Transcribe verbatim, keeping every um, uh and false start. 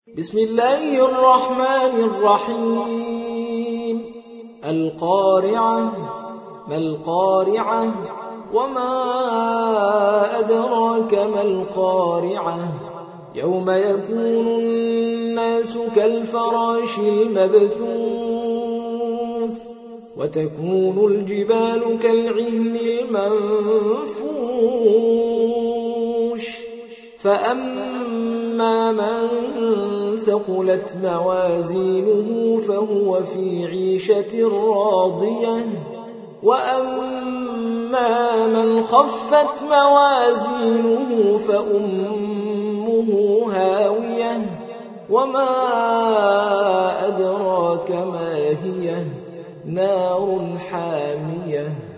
بسم الله الرحمن الرحيم القارعة ما القارعة وما أدراك ما القارعة يوم يكون الناس كالفراش المبثوث وتكون الجبال كالعهن المنفوش فأما من ثقلت موازينه فهو في عيشة راضية وأما من خفت موازينه فأمه هاوية وما أدراك ما هي نار حامية